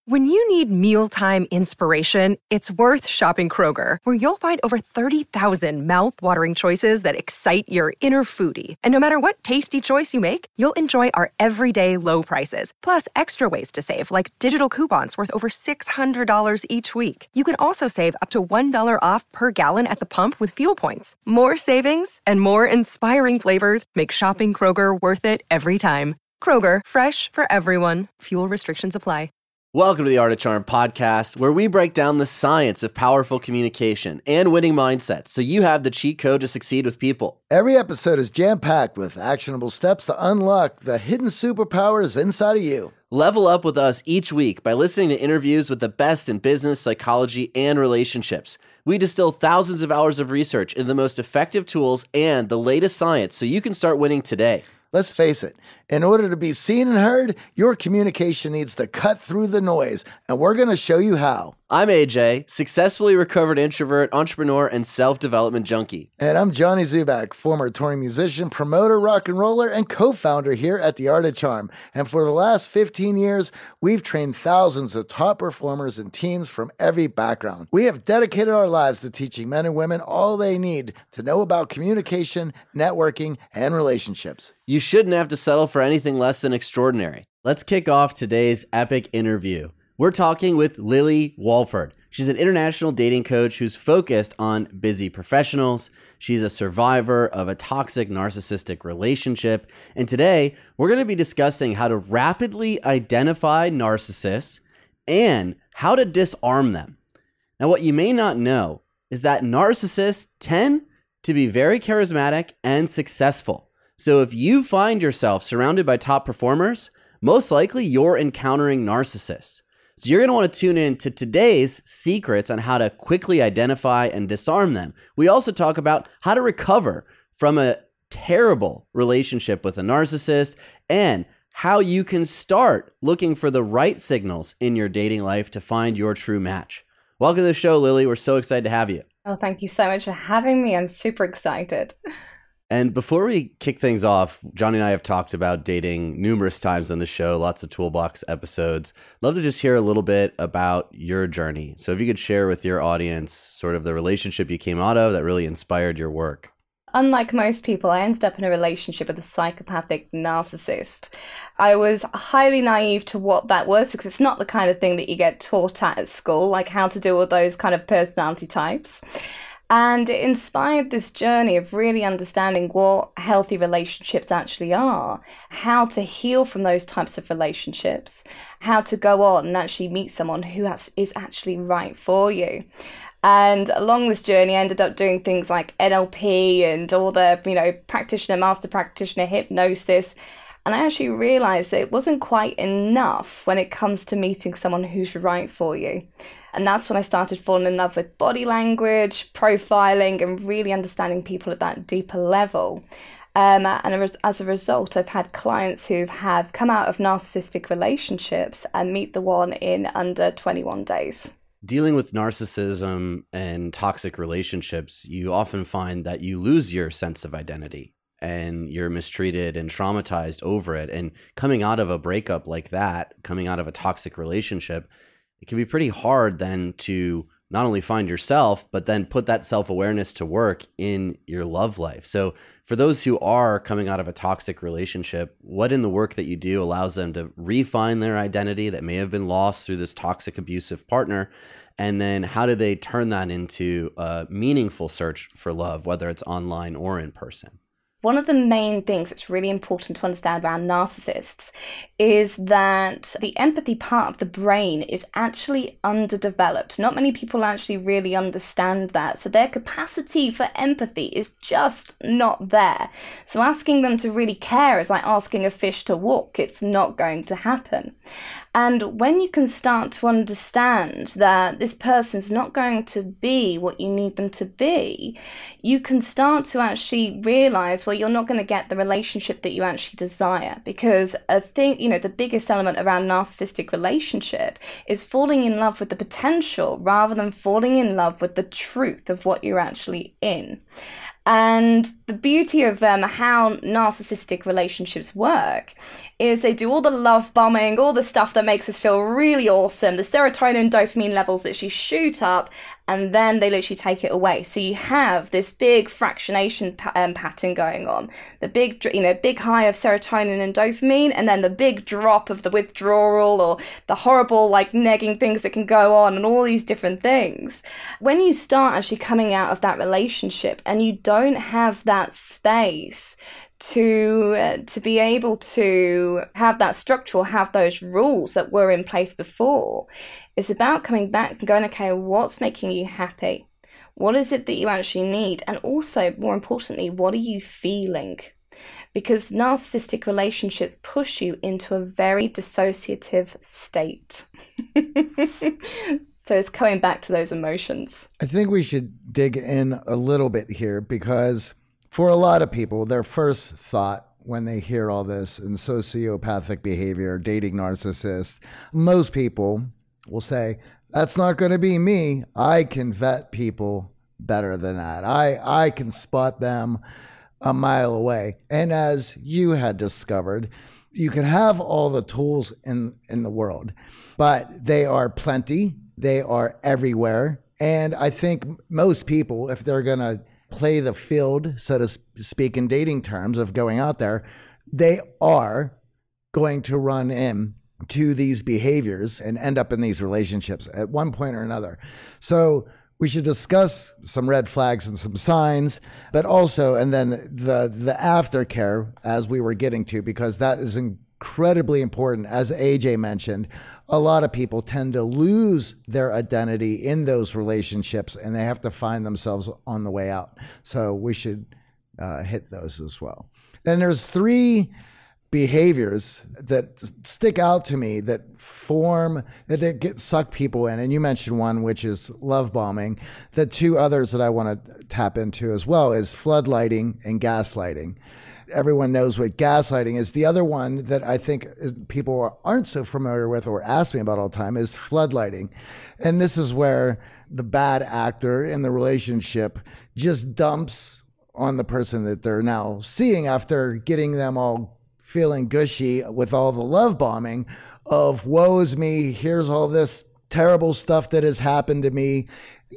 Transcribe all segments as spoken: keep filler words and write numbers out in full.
When you need mealtime inspiration, it's worth shopping Kroger, where you'll find over thirty thousand mouth-watering choices that excite your inner foodie. And no matter what tasty choice you make, you'll enjoy our everyday low prices, plus extra ways to save, like digital coupons worth over six hundred dollars each week. You can also save up to one dollar off per gallon at the pump with fuel points. More savings and more inspiring flavors make shopping Kroger worth it every time. Kroger, fresh for everyone. Fuel restrictions apply. Welcome to the Art of Charm podcast, where we break down the science of powerful communication and winning mindsets so you have the cheat code to succeed with people. Every episode is jam-packed with actionable steps to unlock the hidden superpowers inside of you. Level up with us each week by listening to interviews with the best in business, psychology, and relationships. We distill thousands of hours of research into the most effective tools and the latest science so you can start winning today. Let's face it, in order to be seen and heard, your communication needs to cut through the noise, and we're going to show you how. I'm A J, successfully recovered introvert, entrepreneur, and self-development junkie. And I'm Johnny Zubak, former touring musician, promoter, rock and roller, and co-founder here at The Art of Charm. And for the last fifteen years, we've trained thousands of top performers and teams from every background. We have dedicated our lives to teaching men and women all they need to know about communication, networking, and relationships. You shouldn't have to settle for anything less than extraordinary. Let's kick off today's epic interview. We're talking with Lily Walford. She's an international dating coach who's focused on busy professionals. She's a survivor of a toxic narcissistic relationship. And today, we're going to be discussing how to rapidly identify narcissists and how to disarm them. Now, what you may not know is that narcissists tend to be very charismatic and successful. So if you find yourself surrounded by top performers, most likely you're encountering narcissists. So you're going to want to tune in to today's secrets on how to quickly identify and disarm them. We also talk about how to recover from a terrible relationship with a narcissist and how you can start looking for the right signals in your dating life to find your true match. Welcome to the show, Lily. We're so excited to have you. Oh, thank you so much for having me. I'm super excited. And before we kick things off, Johnny and I have talked about dating numerous times on the show, lots of Toolbox episodes. Love to just hear a little bit about your journey. So if you could share with your audience sort of the relationship you came out of that really inspired your work. Unlike most people, I ended up in a relationship with a psychopathic narcissist. I was highly naive to what that was because it's not the kind of thing that you get taught at at school, like how to deal with those kind of personality types. And it inspired this journey of really understanding what healthy relationships actually are, how to heal from those types of relationships, how to go on and actually meet someone who is actually right for you. And along this journey, I ended up doing things like N L P and all the, you know, practitioner, master practitioner, hypnosis. And I actually realized that it wasn't quite enough when it comes to meeting someone who's right for you. And that's when I started falling in love with body language, profiling, and really understanding people at that deeper level. Um, and as a result, I've had clients who have come out of narcissistic relationships and meet the one in under twenty-one days. Dealing with narcissism and toxic relationships, you often find that you lose your sense of identity and you're mistreated and traumatized over it. And coming out of a breakup like that, coming out of a toxic relationship, it can be pretty hard then to not only find yourself, but then put that self-awareness to work in your love life. So for those who are coming out of a toxic relationship, what in the work that you do allows them to refine their identity that may have been lost through this toxic, abusive partner? And then how do they turn that into a meaningful search for love, whether it's online or in person? One of the main things that's really important to understand around narcissists is that the empathy part of the brain is actually underdeveloped. Not many people actually really understand that. So their capacity for empathy is just not there. So asking them to really care is like asking a fish to walk. It's not going to happen. And when you can start to understand that this person's not going to be what you need them to be, you can start to actually realize, well, you're not going to get the relationship that you actually desire. Because I think, you know, the biggest element around narcissistic relationship is falling in love with the potential rather than falling in love with the truth of what you're actually in. And the beauty of um, how narcissistic relationships work is they do all the love bombing, all the stuff that makes us feel really awesome. The serotonin and dopamine levels literally shoot up, and then they literally take it away. So you have this big fractionation pa- um, pattern going on. The big, you know, big high of serotonin and dopamine, and then the big drop of the withdrawal or the horrible, like, negging things that can go on and all these different things. When you start actually coming out of that relationship and you don't have that space to uh, to be able to have that structure or have those rules that were in place before, it's about coming back and going, okay, what's making you happy? What is it that you actually need? And also, more importantly, what are you feeling? Because narcissistic relationships push you into a very dissociative state. So it's coming back to those emotions. I think we should dig in a little bit here, because for a lot of people, their first thought when they hear all this and sociopathic behavior, dating narcissists, most people will say, that's not going to be me. I can vet people better than that. I, I can spot them a mile away. And as you had discovered, you can have all the tools in, in the world, but they are plenty. They are everywhere. And I think most people, if they're going to play the field, so to speak, in dating terms of going out there, they are going to run in to these behaviors and end up in these relationships at one point or another. So we should discuss some red flags and some signs, but also, and then the the aftercare, as we were getting to, because that is incredibly important. As A J mentioned, a lot of people tend to lose their identity in those relationships, and they have to find themselves on the way out. So we should uh, hit those as well. Then there's three behaviors that stick out to me that form, that get suck people in. And you mentioned one, which is love bombing. The two others that I want to tap into as well is floodlighting and gaslighting. Everyone knows what gaslighting is. The other one that I think people aren't so familiar with or ask me about all the time is floodlighting. And this is where the bad actor in the relationship just dumps on the person that they're now seeing after getting them all feeling gushy with all the love bombing of woe is me, here's all this terrible stuff that has happened to me.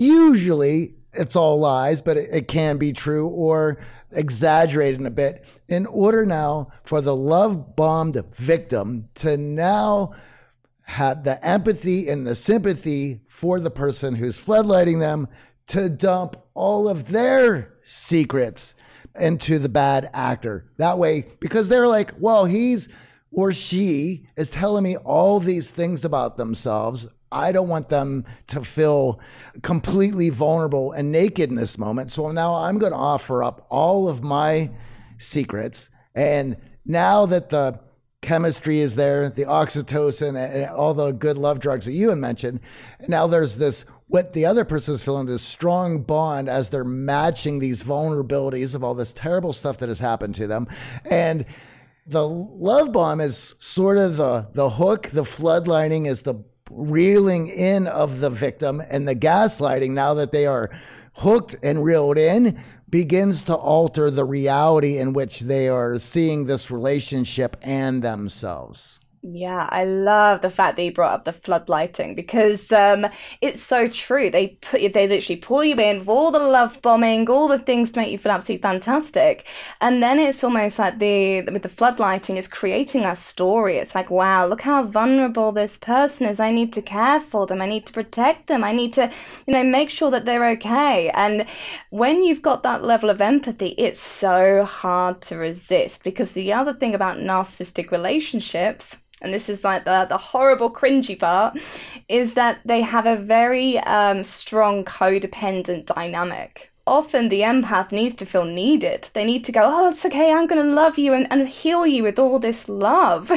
Usually it's all lies, but it, it can be true or exaggerated a bit, in order now for the love bombed victim to now have the empathy and the sympathy for the person who's floodlighting them to dump all of their secrets into the bad actor. That way, because they're like, well, he's or she is telling me all these things about themselves. I don't want them to feel completely vulnerable and naked in this moment. So now I'm going to offer up all of my secrets. And now that the chemistry is there, the oxytocin and all the good love drugs that you had mentioned, now there's this, what the other person is feeling, this strong bond as they're matching these vulnerabilities of all this terrible stuff that has happened to them. And the love bomb is sort of the, the hook, the floodlighting is the reeling in of the victim, and the gaslighting, now that they are hooked and reeled in, begins to alter the reality in which they are seeing this relationship and themselves. Yeah, I love the fact that you brought up the floodlighting, because um, it's so true. They put you, they literally pull you in with all the love bombing, all the things to make you feel absolutely fantastic, and then it's almost like the with the floodlighting is creating that story. It's like, wow, look how vulnerable this person is. I need to care for them. I need to protect them. I need to, you know, make sure that they're okay. And when you've got that level of empathy, it's so hard to resist, because the other thing about narcissistic relationships, and this is like the, the horrible cringy part, is that they have a very um, strong codependent dynamic. Often the empath needs to feel needed. They need to go, oh, it's okay, I'm going to love you and, and heal you with all this love.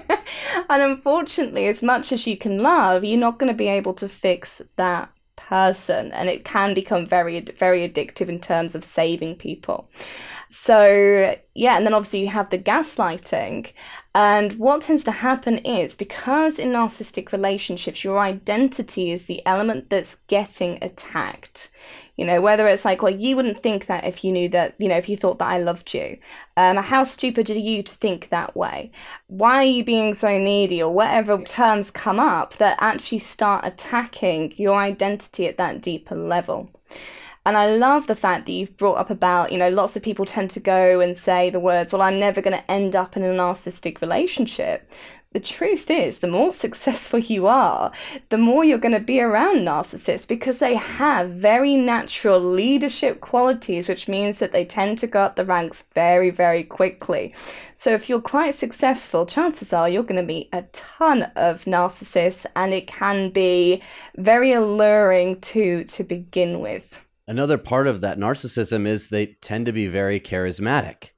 And unfortunately, as much as you can love, you're not going to be able to fix that person. And it can become very, very addictive in terms of saving people. So, yeah, and then obviously you have the gaslighting. And what tends to happen is, because in narcissistic relationships, your identity is the element that's getting attacked. You know, whether it's like, well, you wouldn't think that if you knew that, you know, if you thought that I loved you. Um, how stupid are you to think that way? Why are you being so needy? Or whatever terms come up that actually start attacking your identity at that deeper level. And I love the fact that you've brought up about, you know, lots of people tend to go and say the words, well, I'm never going to end up in a narcissistic relationship. The truth is, the more successful you are, the more you're going to be around narcissists, because they have very natural leadership qualities, which means that they tend to go up the ranks very, very quickly. So if you're quite successful, chances are you're going to meet a ton of narcissists, and it can be very alluring to, to begin with. Another part of that narcissism is they tend to be very charismatic.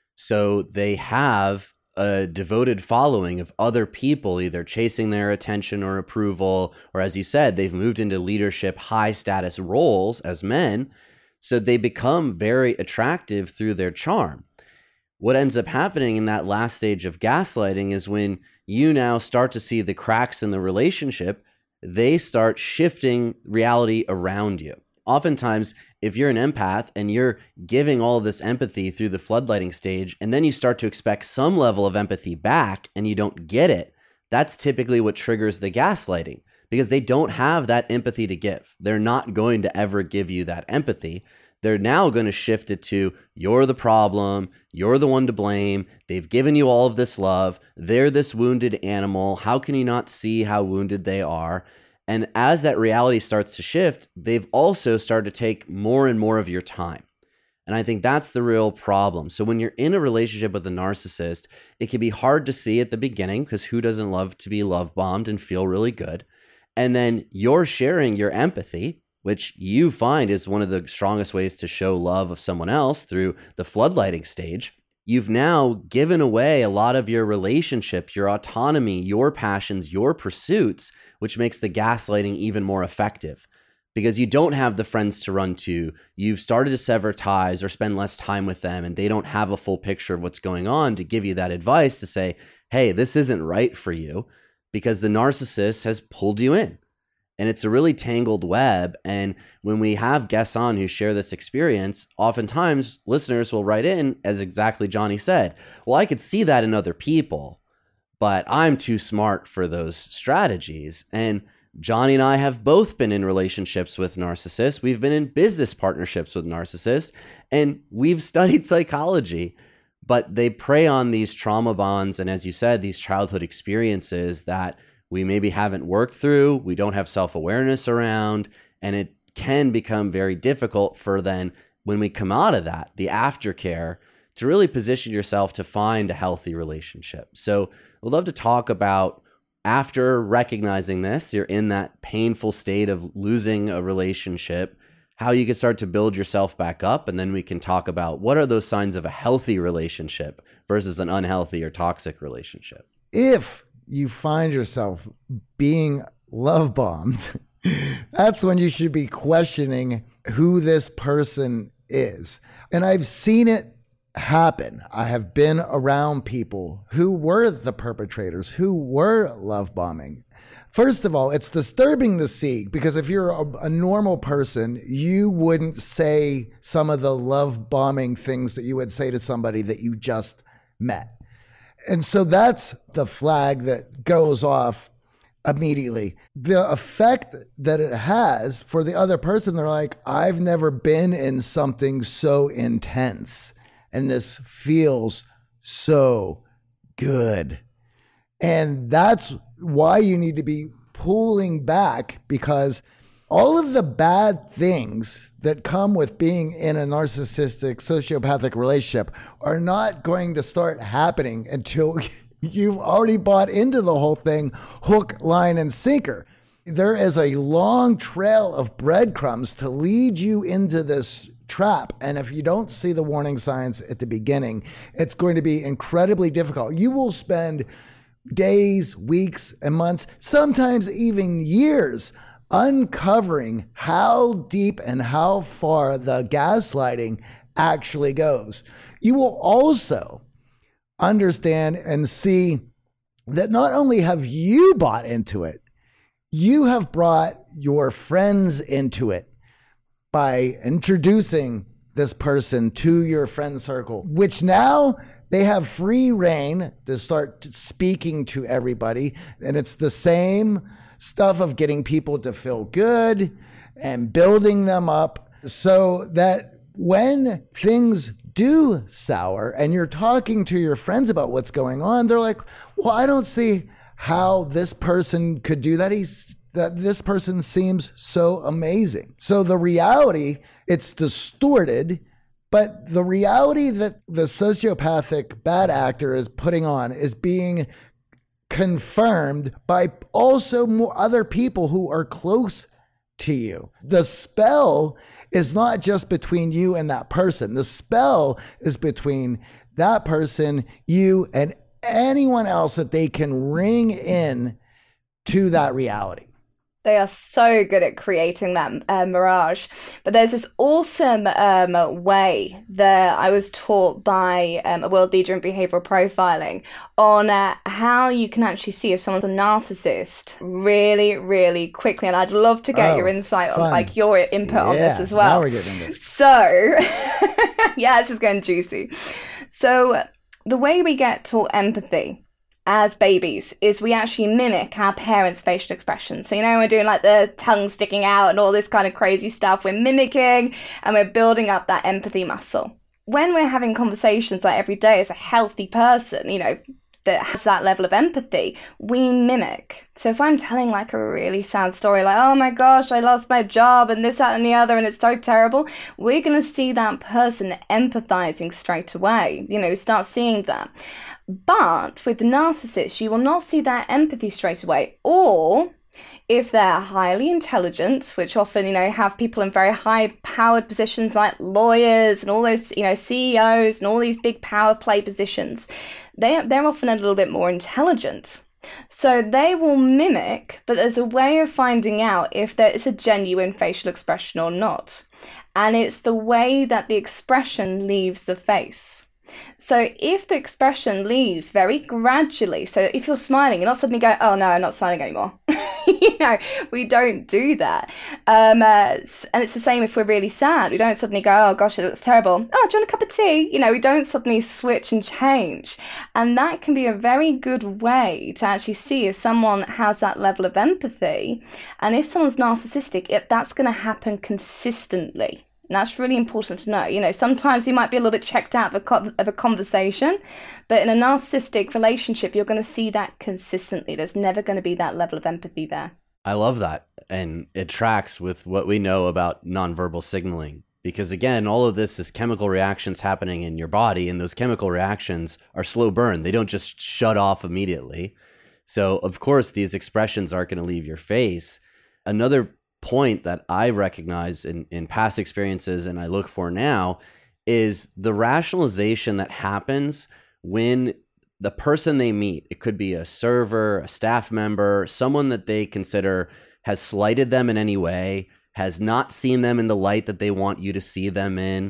So they have a devoted following of other people, either chasing their attention or approval, or as you said, they've moved into leadership, high status roles as men. So they become very attractive through their charm. What ends up happening in that last stage of gaslighting is when you now start to see the cracks in the relationship, they start shifting reality around you. Oftentimes, if you're an empath and you're giving all of this empathy through the floodlighting stage, and then you start to expect some level of empathy back and you don't get it, that's typically what triggers the gaslighting, because they don't have that empathy to give. They're not going to ever give you that empathy. They're now going to shift it to, you're the problem, you're the one to blame, they've given you all of this love, they're this wounded animal, how can you not see how wounded they are? And as that reality starts to shift, they've also started to take more and more of your time. And I think that's the real problem. So when you're in a relationship with a narcissist, it can be hard to see at the beginning, because who doesn't love to be love bombed and feel really good? And then you're sharing your empathy, which you find is one of the strongest ways to show love of someone else, through the floodlighting stage. You've now given away a lot of your relationship, your autonomy, your passions, your pursuits, which makes the gaslighting even more effective, because you don't have the friends to run to. You've started to sever ties or spend less time with them, and they don't have a full picture of what's going on to give you that advice to say, hey, this isn't right for you, because the narcissist has pulled you in. And it's a really tangled web. And when we have guests on who share this experience, oftentimes listeners will write in, as exactly Johnny said, well, I could see that in other people, but I'm too smart for those strategies. And Johnny and I have both been in relationships with narcissists. We've been in business partnerships with narcissists, and we've studied psychology, but they prey on these trauma bonds. And as you said, these childhood experiences that we maybe haven't worked through, we don't have self-awareness around, and it can become very difficult for then, when we come out of that, the aftercare, to really position yourself to find a healthy relationship. So we'd love to talk about, after recognizing this, you're in that painful state of losing a relationship, how you can start to build yourself back up, and then we can talk about what are those signs of a healthy relationship versus an unhealthy or toxic relationship. If you find yourself being love bombed, that's when you should be questioning who this person is. And I've seen it happen. I have been around people who were the perpetrators, who were love bombing. First of all, it's disturbing to see, because if you're a, a normal person, you wouldn't say some of the love bombing things that you would say to somebody that you just met. And so that's the flag that goes off immediately. The effect that it has for the other person, they're like, I've never been in something so intense, and this feels so good. And that's why you need to be pulling back, because all of the bad things that come with being in a narcissistic, sociopathic relationship are not going to start happening until you've already bought into the whole thing, hook, line, and sinker. There is a long trail of breadcrumbs to lead you into this trap. And if you don't see the warning signs at the beginning, it's going to be incredibly difficult. You will spend days, weeks, and months, sometimes even years, uncovering how deep and how far the gaslighting actually goes. You will also understand and see that not only have you bought into it, you have brought your friends into it by introducing this person to your friend circle, which now they have free reign to start speaking to everybody. And it's the same stuff of getting people to feel good and building them up so that when things do sour and you're talking to your friends about what's going on, they're like, well, I don't see how this person could do that. He's that this person seems so amazing. So the reality, it's distorted, but the reality that the sociopathic bad actor is putting on is being confirmed by also more other people who are close to you. The spell is not just between you and that person. The spell is between that person, you, and anyone else that they can ring in to that reality. They are so good at creating that uh, mirage. But there's this awesome um, way that I was taught by um, a world leader in behavioral profiling on uh, how you can actually see if someone's a narcissist really, really quickly. And I'd love to get oh, your insight fun. on like your input yeah, on this as well. Now we're getting this. So, yeah, this is getting juicy. So the way we get taught empathy as babies is we actually mimic our parents' facial expressions. So, you know, we're doing like the tongue sticking out and all this kind of crazy stuff. We're mimicking and we're building up that empathy muscle. When we're having conversations like every day as a healthy person, you know, that has that level of empathy, we mimic. So if I'm telling like a really sad story, like, oh my gosh, I lost my job and this, that, and the other, and it's so terrible, we're going to see that person empathizing straight away. You know, start seeing that. But with narcissists, you will not see that empathy straight away. Or if they're highly intelligent, which often, you know, have people in very high powered positions like lawyers and all those, you know, C E Os and all these big power play positions, they, they're often a little bit more intelligent. So they will mimic, but there's a way of finding out if there is a genuine facial expression or not. And it's the way that the expression leaves the face. So if the expression leaves very gradually, so if you're smiling, you're not suddenly going, oh no, I'm not smiling anymore. You know, we don't do that. Um, uh, and it's the same if we're really sad. We don't suddenly go, oh gosh, it looks terrible. Oh, do you want a cup of tea? You know, we don't suddenly switch and change. And that can be a very good way to actually see if someone has that level of empathy. And if someone's narcissistic, it, that's going to happen consistently. And that's really important to know. You know, sometimes you might be a little bit checked out of a, co- of a conversation, but in a narcissistic relationship, you're going to see that consistently. There's never going to be that level of empathy there. I love that. And it tracks with what we know about nonverbal signaling. Because again, all of this is chemical reactions happening in your body, and those chemical reactions are slow burn. They don't just shut off immediately. So of course, these expressions aren't going to leave your face. Another point that I recognize in, in past experiences and I look for now is the rationalization that happens when the person they meet, it could be a server, a staff member, someone that they consider has slighted them in any way, has not seen them in the light that they want you to see them in,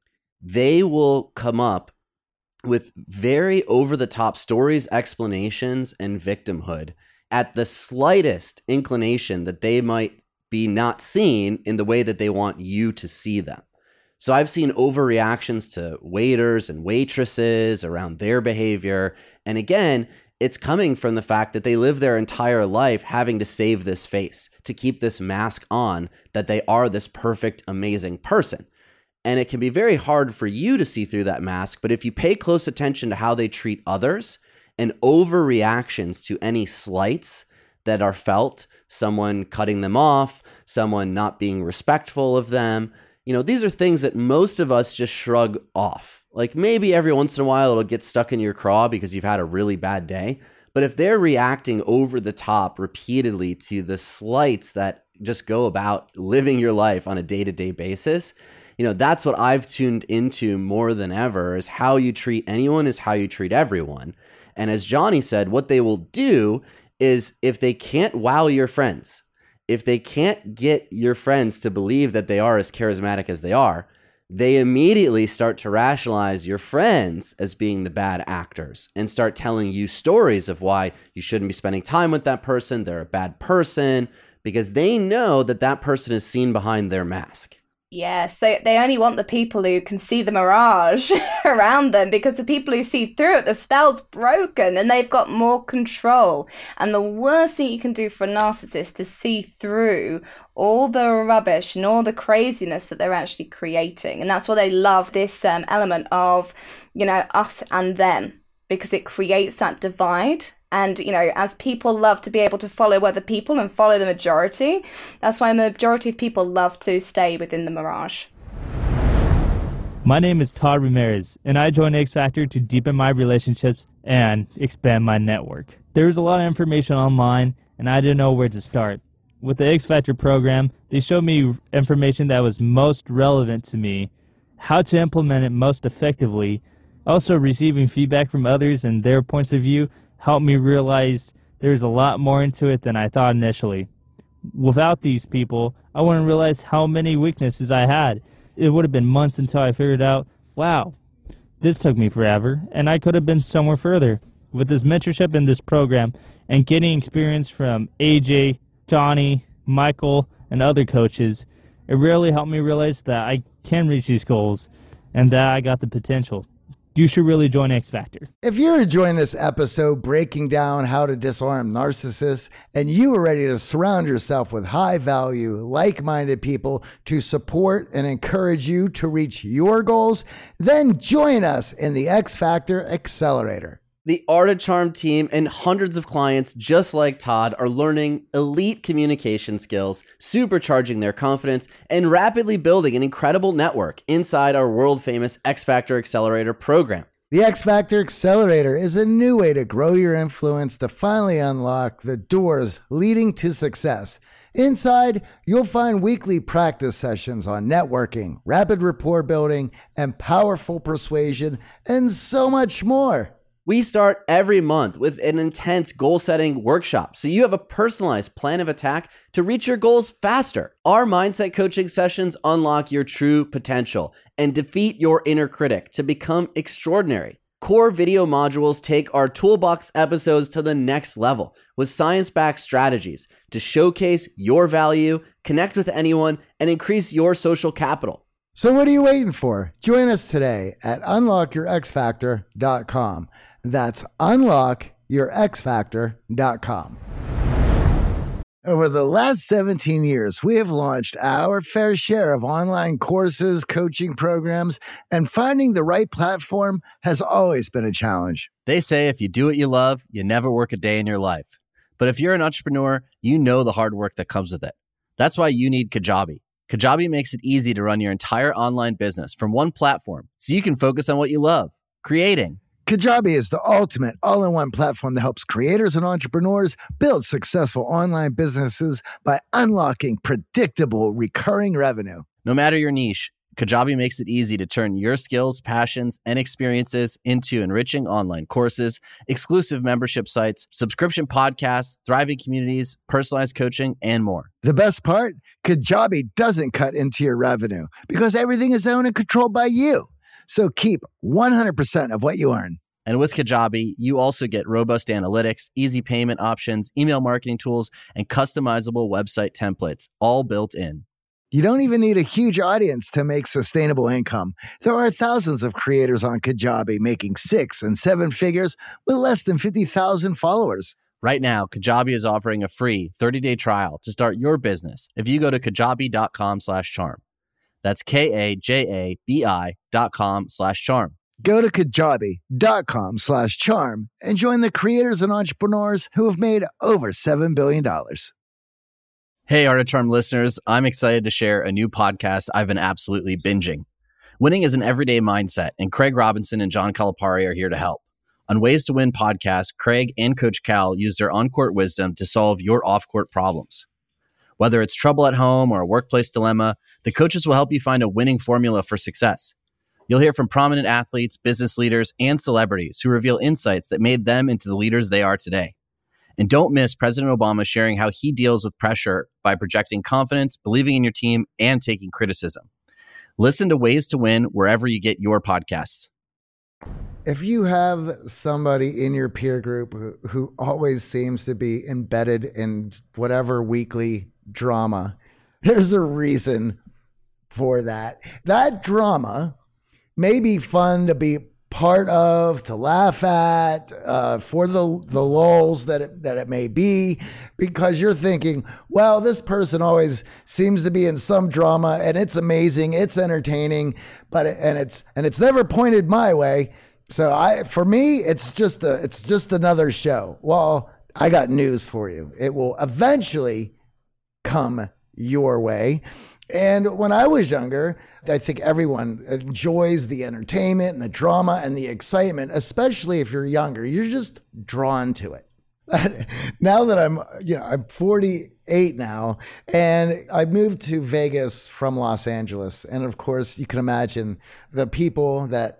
they will come up with very over-the-top stories, explanations, and victimhood at the slightest inclination that they might be not seen in the way that they want you to see them. So I've seen overreactions to waiters and waitresses around their behavior. And again, it's coming from the fact that they live their entire life having to save this face, to keep this mask on that they are this perfect, amazing person. And it can be very hard for you to see through that mask. But if you pay close attention to how they treat others and overreactions to any slights that are felt, someone cutting them off, someone not being respectful of them. You know, these are things that most of us just shrug off. Like maybe every once in a while it'll get stuck in your craw because you've had a really bad day. But if they're reacting over the top repeatedly to the slights that just go about living your life on a day-to-day basis, you know, that's what I've tuned into more than ever, is how you treat anyone is how you treat everyone. And as Johnny said, what they will do is if they can't wow your friends, if they can't get your friends to believe that they are as charismatic as they are, they immediately start to rationalize your friends as being the bad actors and start telling you stories of why you shouldn't be spending time with that person. They're a bad person, because they know that that person is seen behind their mask. Yes, they, they only want the people who can see the mirage around them, because the people who see through it, the spell's broken and they've got more control. And the worst thing you can do for a narcissist is see through all the rubbish and all the craziness that they're actually creating. And that's why they love this um, element of, you know, us and them, because it creates that divide. And, you know, as people love to be able to follow other people and follow the majority, that's why the majority of people love to stay within the mirage. My name is Todd Ramirez, and I joined X Factor to deepen my relationships and expand my network. There was a lot of information online, and I didn't know where to start. With the X Factor program, they showed me information that was most relevant to me, how to implement it most effectively. Also, receiving feedback from others and their points of view helped me realize there's a lot more into it than I thought initially. Without these people, I wouldn't realize how many weaknesses I had. It would have been months until I figured out, wow, this took me forever, and I could have been somewhere further. With this mentorship in this program and getting experience from A J, Johnny, Michael, and other coaches, it really helped me realize that I can reach these goals and that I got the potential. You should really join X Factor. If you're enjoying this episode breaking down how to disarm narcissists, and you are ready to surround yourself with high-value, like-minded people to support and encourage you to reach your goals, then join us in the X Factor Accelerator. The Art of Charm team and hundreds of clients just like Todd are learning elite communication skills, supercharging their confidence, and rapidly building an incredible network inside our world-famous X Factor Accelerator program. The X Factor Accelerator is a new way to grow your influence to finally unlock the doors leading to success. Inside, you'll find weekly practice sessions on networking, rapid rapport building, and powerful persuasion, and so much more. We start every month with an intense goal-setting workshop, so you have a personalized plan of attack to reach your goals faster. Our mindset coaching sessions unlock your true potential and defeat your inner critic to become extraordinary. Core video modules take our toolbox episodes to the next level with science-backed strategies to showcase your value, connect with anyone, and increase your social capital. So what are you waiting for? Join us today at unlock your x factor dot com. That's unlock your x factor dot com. Over the last seventeen years, we have launched our fair share of online courses, coaching programs, and finding the right platform has always been a challenge. They say if you do what you love, you never work a day in your life. But if you're an entrepreneur, you know the hard work that comes with it. That's why you need Kajabi. Kajabi makes it easy to run your entire online business from one platform so you can focus on what you love, creating. Kajabi is the ultimate all-in-one platform that helps creators and entrepreneurs build successful online businesses by unlocking predictable recurring revenue. No matter your niche, Kajabi makes it easy to turn your skills, passions, and experiences into enriching online courses, exclusive membership sites, subscription podcasts, thriving communities, personalized coaching, and more. The best part? Kajabi doesn't cut into your revenue because everything is owned and controlled by you. So keep one hundred percent of what you earn. And with Kajabi, you also get robust analytics, easy payment options, email marketing tools, and customizable website templates, all built in. You don't even need a huge audience to make sustainable income. There are thousands of creators on Kajabi making six and seven figures with less than fifty thousand followers. Right now, Kajabi is offering a free thirty-day trial to start your business if you go to kajabi.com slash charm. That's K-A-J-A-B-I dot com slash charm. Go to kajabi.com slash charm and join the creators and entrepreneurs who have made over seven billion dollars. Hey, Art of Charm listeners, I'm excited to share a new podcast I've been absolutely binging. Winning is an everyday mindset, and Craig Robinson and John Calipari are here to help. On Ways to Win podcast, Craig and Coach Cal use their on-court wisdom to solve your off-court problems. Whether it's trouble at home or a workplace dilemma, the coaches will help you find a winning formula for success. You'll hear from prominent athletes, business leaders, and celebrities who reveal insights that made them into the leaders they are today. And don't miss President Obama sharing how he deals with pressure by projecting confidence, believing in your team, and taking criticism. Listen to Ways to Win wherever you get your podcasts. If you have somebody in your peer group who, who always seems to be embedded in whatever weekly drama, there's a reason for that. That drama may be fun to be part of, to laugh at, uh, for the the lulls that it, that it may be, because you're thinking, well, this person always seems to be in some drama, and it's amazing, it's entertaining, but and it's and it's never pointed my way. So I, for me, it's just a it's just another show. Well, I got news for you. It will eventually come your way. And when I was younger, I think everyone enjoys the entertainment and the drama and the excitement, especially if you're younger. You're just drawn to it. Now that I'm, you know, I'm forty-eight now, and I moved to Vegas from Los Angeles. And of course, you can imagine the people that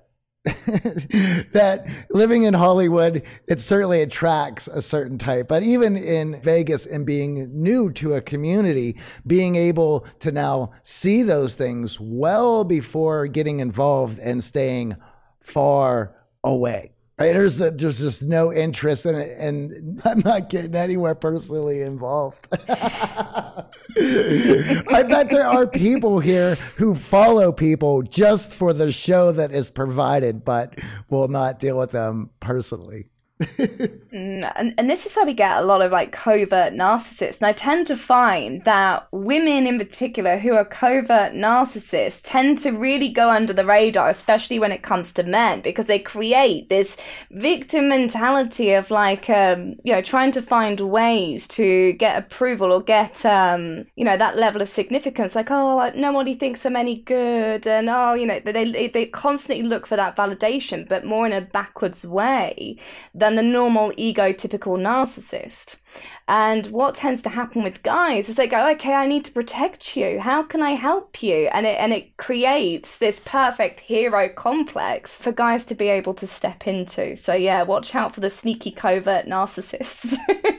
that living in Hollywood, it certainly attracts a certain type. But even in Vegas and being new to a community, being able to now see those things well before getting involved and staying far away. Right? There's, a, there's just no interest in it, and I'm not getting anywhere personally involved. I bet there are people here who follow people just for the show that is provided, but will not deal with them personally. and, and this is where we get a lot of like covert narcissists, and I tend to find that women in particular who are covert narcissists tend to really go under the radar, especially when it comes to men, because they create this victim mentality of like um you know trying to find ways to get approval or get um you know that level of significance, like, oh, nobody thinks I'm any good, and oh, you know they they constantly look for that validation, but more in a backwards way than the normal egotypical narcissist. And what tends to happen with guys is they go, okay, I need to protect you. How can I help you? And it and it creates this perfect hero complex for guys to be able to step into. So yeah, watch out for the sneaky covert narcissists.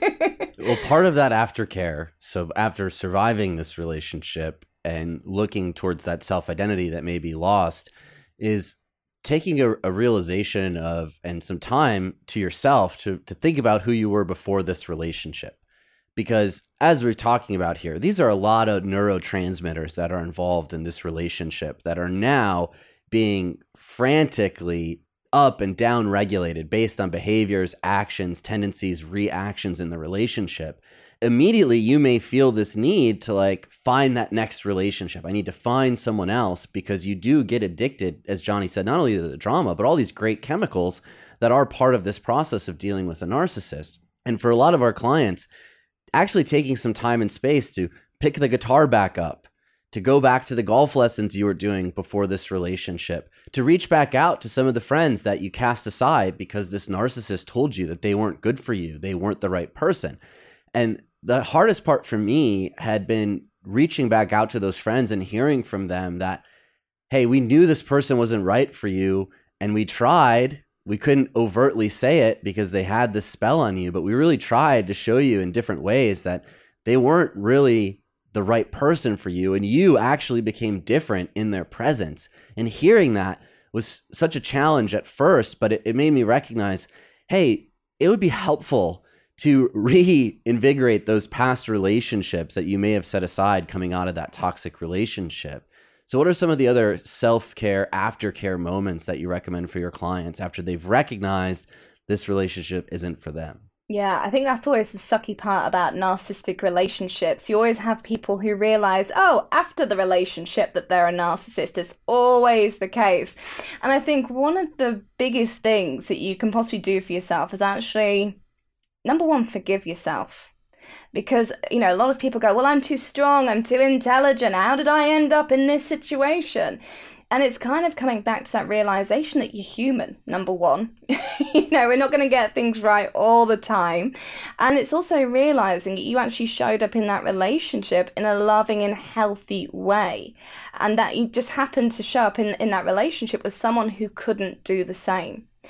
Well, part of that aftercare, so after surviving this relationship and looking towards that self-identity that may be lost, is taking a, a realization of and some time to yourself to, to think about who you were before this relationship. Because as we're talking about here, these are a lot of neurotransmitters that are involved in this relationship that are now being frantically up and down regulated based on behaviors, actions, tendencies, reactions in the relationship. Immediately you may feel this need to like find that next relationship. I need to find someone else, because you do get addicted, as Johnny said, not only to the drama, but all these great chemicals that are part of this process of dealing with a narcissist. And for a lot of our clients, actually taking some time and space to pick the guitar back up, to go back to the golf lessons you were doing before this relationship, to reach back out to some of the friends that you cast aside because this narcissist told you that they weren't good for you, they weren't the right person. And the hardest part for me had been reaching back out to those friends and hearing from them that, hey, we knew this person wasn't right for you, and we tried. We couldn't overtly say it because they had this spell on you, but we really tried to show you in different ways that they weren't really the right person for you, and you actually became different in their presence. And hearing that was such a challenge at first, but it, it made me recognize, hey, it would be helpful to reinvigorate those past relationships that you may have set aside coming out of that toxic relationship. So what are some of the other self-care, aftercare moments that you recommend for your clients after they've recognized this relationship isn't for them? Yeah, I think that's always the sucky part about narcissistic relationships. You always have people who realize, oh, after the relationship that they're a narcissist. It's always the case. And I think one of the biggest things that you can possibly do for yourself is actually, number one, forgive yourself. Because, you know, a lot of people go, well, I'm too strong, I'm too intelligent, how did I end up in this situation? And it's kind of coming back to that realization that you're human, number one. You know, we're not going to get things right all the time. And it's also realizing that you actually showed up in that relationship in a loving and healthy way. And that you just happened to show up in, in that relationship with someone who couldn't do the same.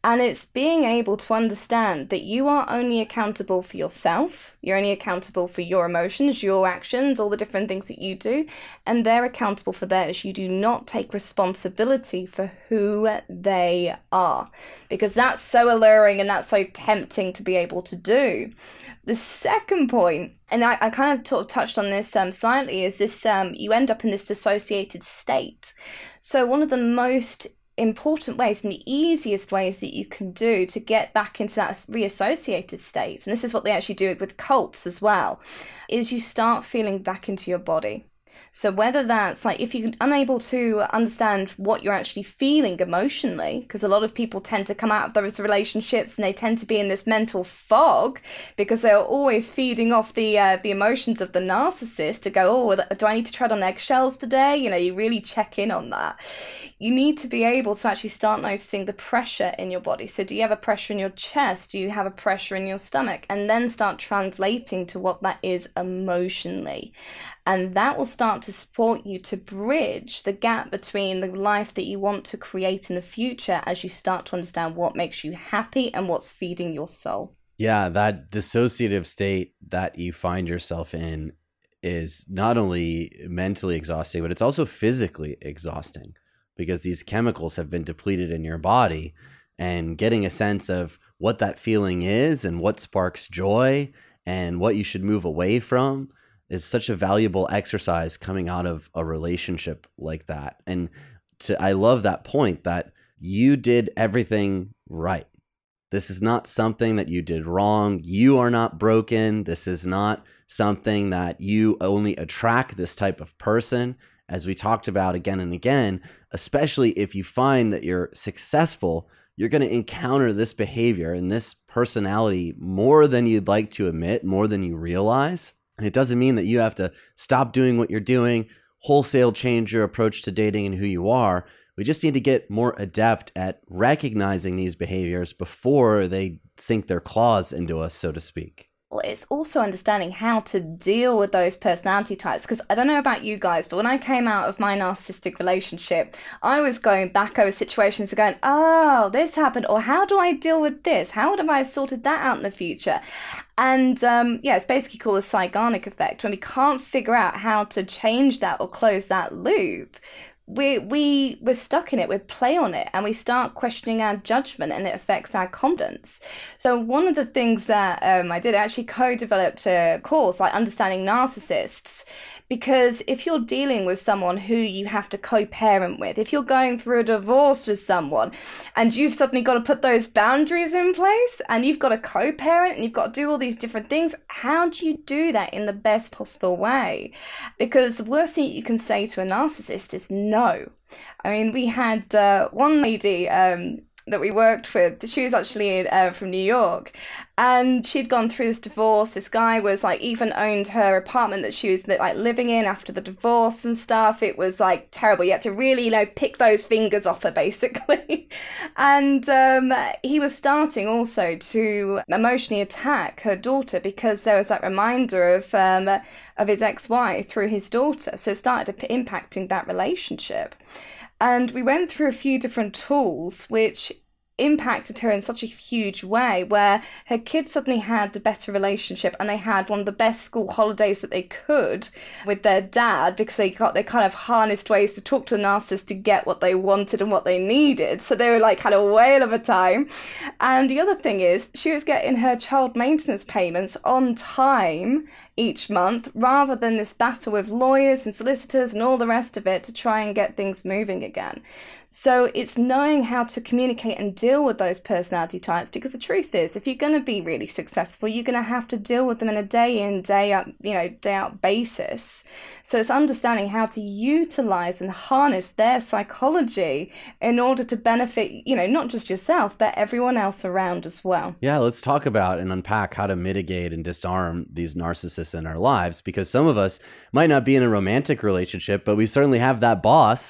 And it's being able to understand that you are only accountable for yourself. You're only accountable for your emotions, your actions, all the different things that you do. And they're accountable for theirs. You do not take responsibility for who they are. Because that's so alluring and that's so tempting to be able to do. The second point, and I, I kind of sort of touched on this um, slightly, is this um, you end up in this dissociated state. So one of the most important ways and the easiest ways that you can do to get back into that reassociated state, and this is what they actually do with cults as well, is you start feeling back into your body. So whether that's like, if you're unable to understand what you're actually feeling emotionally, because a lot of people tend to come out of those relationships and they tend to be in this mental fog because they're always feeding off the uh, the emotions of the narcissist to go, oh, do I need to tread on eggshells today? You know, you really check in on that. You need to be able to actually start noticing the pressure in your body. So do you have a pressure in your chest? Do you have a pressure in your stomach? And then start translating to what that is emotionally. And that will start to support you to bridge the gap between the life that you want to create in the future as you start to understand what makes you happy and what's feeding your soul. Yeah, that dissociative state that you find yourself in is not only mentally exhausting, but it's also physically exhausting because these chemicals have been depleted in your body, and getting a sense of what that feeling is and what sparks joy and what you should move away from is such a valuable exercise coming out of a relationship like that. And to, I love that point that you did everything right. This is not something that you did wrong. You are not broken. This is not something that you only attract this type of person. As we talked about again and again, especially if you find that you're successful, you're going to encounter this behavior and this personality more than you'd like to admit, more than you realize. And it doesn't mean that you have to stop doing what you're doing, wholesale change your approach to dating and who you are. We just need to get more adept at recognizing these behaviors before they sink their claws into us, so to speak. Well, it's also understanding how to deal with those personality types. Because I don't know about you guys, but when I came out of my narcissistic relationship, I was going back over situations and going, oh, this happened. Or how do I deal with this? How would I have sorted that out in the future? And um, yeah, it's basically called the Zeigarnik effect. When we can't figure out how to change that or close that loop, we we we're stuck in it, we play on it, and we start questioning our judgment, and it affects our confidence. So one of the things that um, I did, I actually co-developed a course like Understanding Narcissists, because if you're dealing with someone who you have to co-parent with, if you're going through a divorce with someone and you've suddenly got to put those boundaries in place and you've got to co-parent and you've got to do all these different things, how do you do that in the best possible way? Because the worst thing you can say to a narcissist is no. I mean, we had uh, one lady um, that we worked with, she was actually uh, from New York, and she'd gone through this divorce. This guy was like even owned her apartment that she was like living in after the divorce and stuff. It was like terrible. You had to really, you know, pick those fingers off her basically. And um, he was starting also to emotionally attack her daughter because there was that reminder of um, of his ex-wife through his daughter. So it started impacting that relationship. And we went through a few different tools which impacted her in such a huge way, where her kids suddenly had a better relationship and they had one of the best school holidays that they could with their dad, because they got they kind of harnessed ways to talk to a narcissist to get what they wanted and what they needed. So they were like had a whale of a time. And the other thing is she was getting her child maintenance payments on time each month, rather than this battle with lawyers and solicitors and all the rest of it to try and get things moving again. So it's knowing how to communicate and deal with those personality types, because the truth is, if you're going to be really successful, you're going to have to deal with them in a day in, day out, you know, day out basis. So it's understanding how to utilize and harness their psychology in order to benefit, you know, not just yourself, but everyone else around as well. Yeah, let's talk about and unpack how to mitigate and disarm these narcissists in our lives, because some of us might not be in a romantic relationship, but we certainly have that boss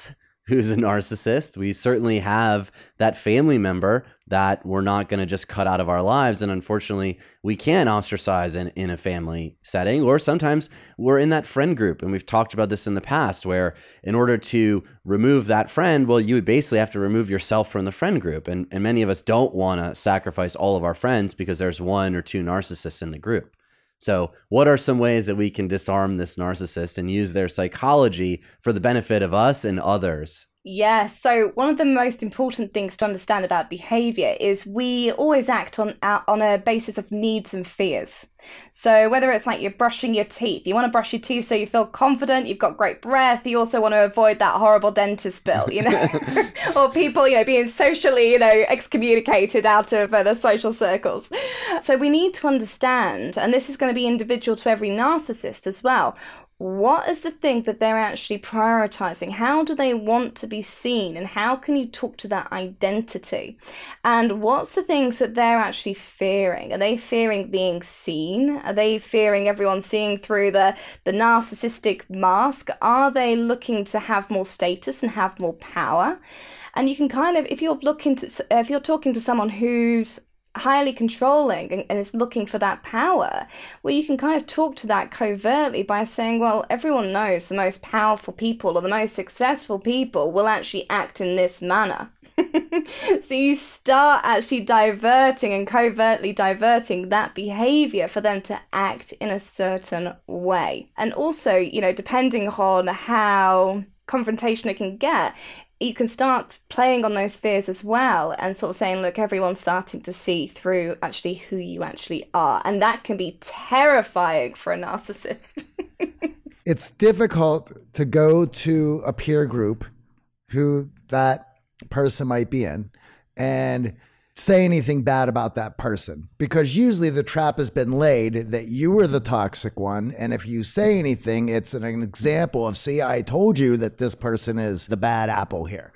who's a narcissist. We certainly have that family member that we're not going to just cut out of our lives. And unfortunately, we can ostracize in, in a family setting, or sometimes we're in that friend group. And we've talked about this in the past, where in order to remove that friend, well, you would basically have to remove yourself from the friend group. And, and many of us don't want to sacrifice all of our friends because there's one or two narcissists in the group. So what are some ways that we can disarm this narcissist and use their psychology for the benefit of us and others? Yes. So one of the most important things to understand about behavior is we always act on on a basis of needs and fears. So whether it's like you're brushing your teeth, you want to brush your teeth so you feel confident, you've got great breath, you also want to avoid that horrible dentist bill, you know, or people, you know, being socially, you know, excommunicated out of uh, the social circles. So we need to understand, and this is going to be individual to every narcissist as well, what is the thing that they're actually prioritizing? How do they want to be seen? And how can you talk to that identity? And what's the things that they're actually fearing? Are they fearing being seen? Are they fearing everyone seeing through the, the narcissistic mask? Are they looking to have more status and have more power? And you can kind of, if you're looking to, if you're talking to someone who's highly controlling and, and is looking for that power, well, you can kind of talk to that covertly by saying, well, everyone knows the most powerful people or the most successful people will actually act in this manner. So you start actually diverting and covertly diverting that behavior for them to act in a certain way. And also, you know, depending on how confrontational it can get, you can start playing on those fears as well and sort of saying, look, everyone's starting to see through actually who you actually are. And that can be terrifying for a narcissist. It's difficult to go to a peer group who that person might be in and say anything bad about that person, because usually the trap has been laid that you were the toxic one. And if you say anything, it's an example of, see, I told you that this person is the bad apple here.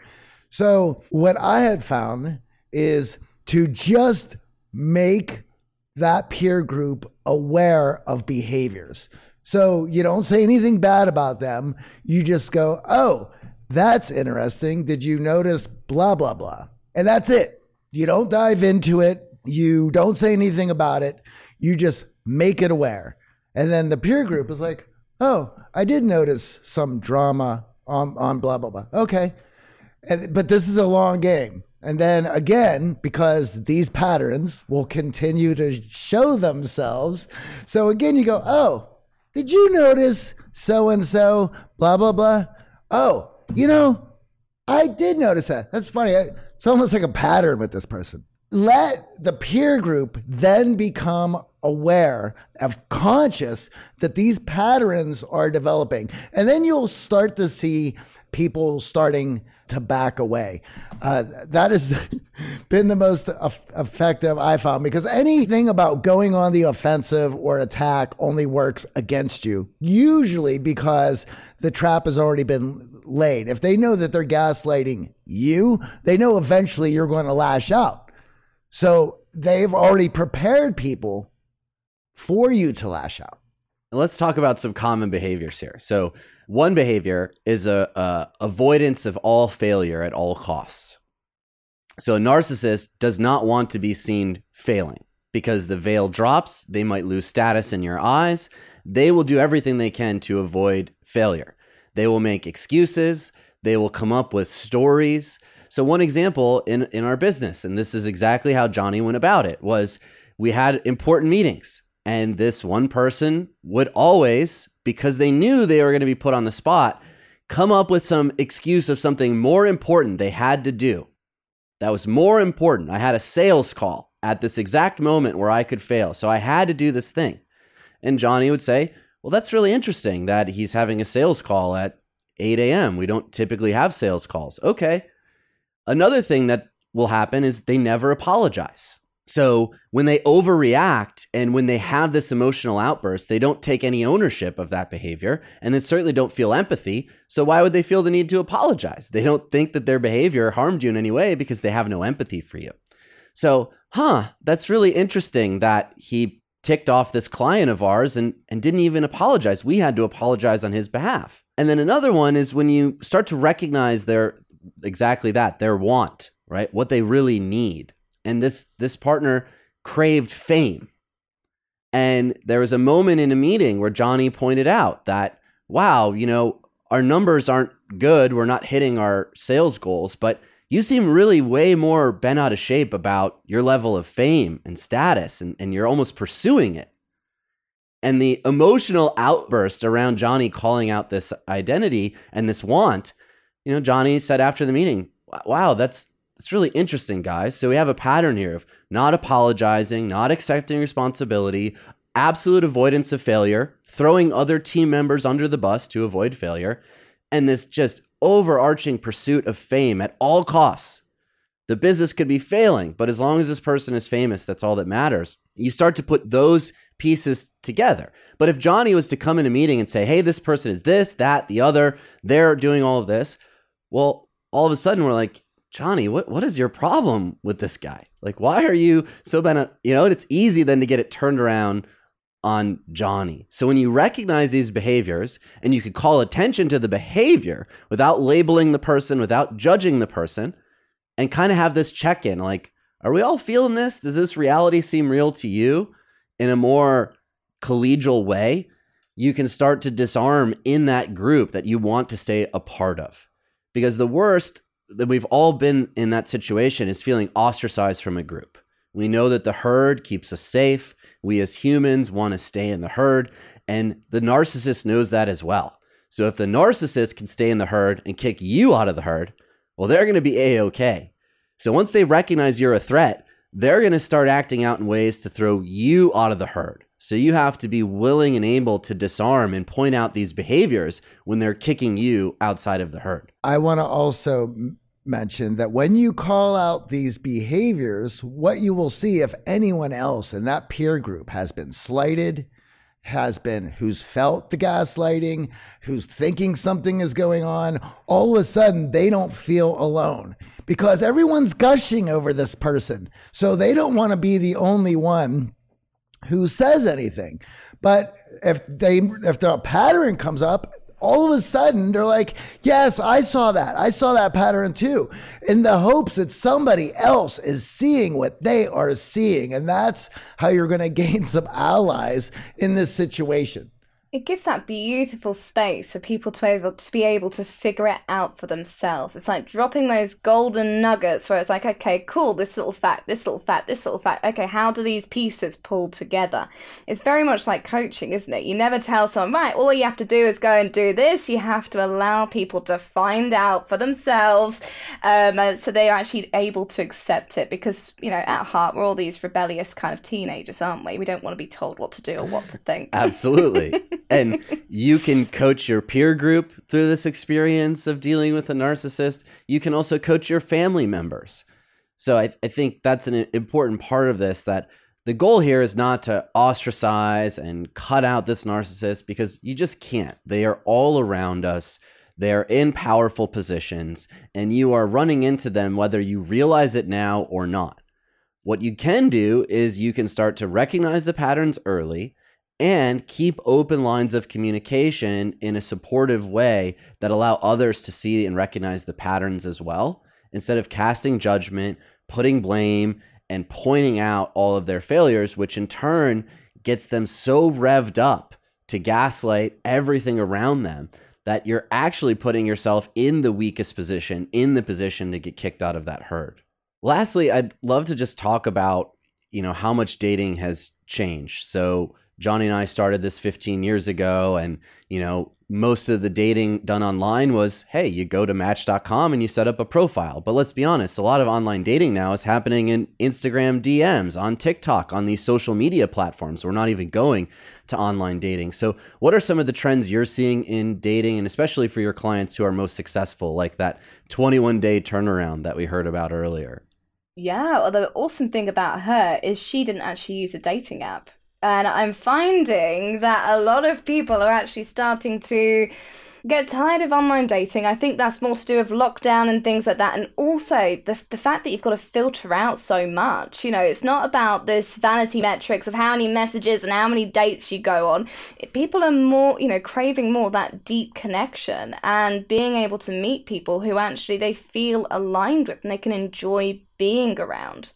So what I had found is to just make that peer group aware of behaviors. So you don't say anything bad about them. You just go, oh, that's interesting. Did you notice blah, blah, blah? And that's it. You don't dive into it. You don't say anything about it. You just make it aware. And then the peer group is like, oh, I did notice some drama on, on blah, blah, blah. Okay. And, but this is a long game. And then again, because these patterns will continue to show themselves. So again, you go, oh, did you notice so-and-so, blah, blah, blah? Oh, you know, I did notice that. That's funny. I, It's almost like a pattern with this person. Let the peer group then become aware of conscious that these patterns are developing. And then you'll start to see people starting to back away. Uh, that has been the most effective I found, because anything about going on the offensive or attack only works against you, usually because the trap has already been laid. If they know that they're gaslighting you, they know eventually you're going to lash out. So they've already prepared people for you to lash out. Let's talk about some common behaviors here. So one behavior is a, a avoidance of all failure at all costs. So a narcissist does not want to be seen failing, because the veil drops, they might lose status in your eyes. They will do everything they can to avoid failure. They will make excuses. They will come up with stories. So one example in, in our business, and this is exactly how Johnny went about it, was we had important meetings. And this one person would always, because they knew they were going to be put on the spot, come up with some excuse of something more important they had to do. That was more important. I had a sales call at this exact moment where I could fail, so I had to do this thing. And Johnny would say, well, that's really interesting that he's having a sales call at eight a.m. We don't typically have sales calls. Okay. Another thing that will happen is they never apologize. So when they overreact and when they have this emotional outburst, they don't take any ownership of that behavior, and they certainly don't feel empathy. So why would they feel the need to apologize? They don't think that their behavior harmed you in any way because they have no empathy for you. So, huh, that's really interesting that he ticked off this client of ours and, and didn't even apologize. We had to apologize on his behalf. And then another one is when you start to recognize their exactly that, their want, right? What they really need. And this this partner craved fame. And there was a moment in a meeting where Johnny pointed out that, wow, you know, our numbers aren't good. We're not hitting our sales goals, but you seem really way more bent out of shape about your level of fame and status, and, and you're almost pursuing it. And the emotional outburst around Johnny calling out this identity and this want, you know, Johnny said after the meeting, wow, that's that's really interesting, guys. So we have a pattern here of not apologizing, not accepting responsibility, absolute avoidance of failure, throwing other team members under the bus to avoid failure, and this just overarching pursuit of fame at all costs. The business could be failing, but as long as this person is famous, that's all that matters. You start to put those pieces together. But if Johnny was to come in a meeting and say, hey, this person is this, that, the other, they're doing all of this, well, all of a sudden we're like, Johnny, what, what is your problem with this guy? Like, why are you so bad at, you know, it's easy then to get it turned around on Johnny. So when you recognize these behaviors and you could call attention to the behavior without labeling the person, without judging the person, and kind of have this check-in, like, are we all feeling this? Does this reality seem real to you? In a more collegial way, you can start to disarm in that group that you want to stay a part of. Because the worst that we've all been in that situation is feeling ostracized from a group. We know that the herd keeps us safe. We as humans want to stay in the herd, and the narcissist knows that as well. So if the narcissist can stay in the herd and kick you out of the herd, well, they're going to be A-okay. So once they recognize you're a threat, they're going to start acting out in ways to throw you out of the herd. So you have to be willing and able to disarm and point out these behaviors when they're kicking you outside of the herd. I want to also mention that when you call out these behaviors, what you will see if anyone else in that peer group has been slighted, has been who's felt the gaslighting, who's thinking something is going on, all of a sudden they don't feel alone because everyone's gushing over this person. So they don't want to be the only one who says anything. But if they if the pattern comes up, all of a sudden, they're like, yes, I saw that. I saw that pattern too, in the hopes that somebody else is seeing what they are seeing. And that's how you're going to gain some allies in this situation. It gives that beautiful space for people to be able to be able to figure it out for themselves. It's like dropping those golden nuggets where it's like, okay, cool, this little fact, this little fact, this little fact. Okay, how do these pieces pull together? It's very much like coaching, isn't it? You never tell someone, right, all you have to do is go and do this. You have to allow people to find out for themselves, um, so they're actually able to accept it. Because, you know, at heart, we're all these rebellious kind of teenagers, aren't we? We don't want to be told what to do or what to think. Absolutely. And you can coach your peer group through this experience of dealing with a narcissist. You can also coach your family members. So I, I think that's an important part of this, that the goal here is not to ostracize and cut out this narcissist, because you just can't. They are all around us. They are in powerful positions, and you are running into them whether you realize it now or not. What you can do is you can start to recognize the patterns early and keep open lines of communication in a supportive way that allow others to see and recognize the patterns as well, instead of casting judgment, putting blame, and pointing out all of their failures, which in turn gets them so revved up to gaslight everything around them that you're actually putting yourself in the weakest position, in the position to get kicked out of that herd. Lastly, I'd love to just talk about, you know, how much dating has changed. So Johnny and I started this fifteen years ago, and, you know, most of the dating done online was, hey, you go to match dot com and you set up a profile. But let's be honest, a lot of online dating now is happening in Instagram D Ms, on TikTok, on these social media platforms. We're not even going to online dating. So what are some of the trends you're seeing in dating, and especially for your clients who are most successful, like that twenty-one day turnaround that we heard about earlier? Yeah, well, the awesome thing about her is she didn't actually use a dating app. And I'm finding that a lot of people are actually starting to get tired of online dating. I think that's more to do with lockdown and things like that. And also the the fact that you've got to filter out so much. You know, it's not about this vanity metrics of how many messages and how many dates you go on. People are more, you know, craving more that deep connection and being able to meet people who actually they feel aligned with and they can enjoy being around.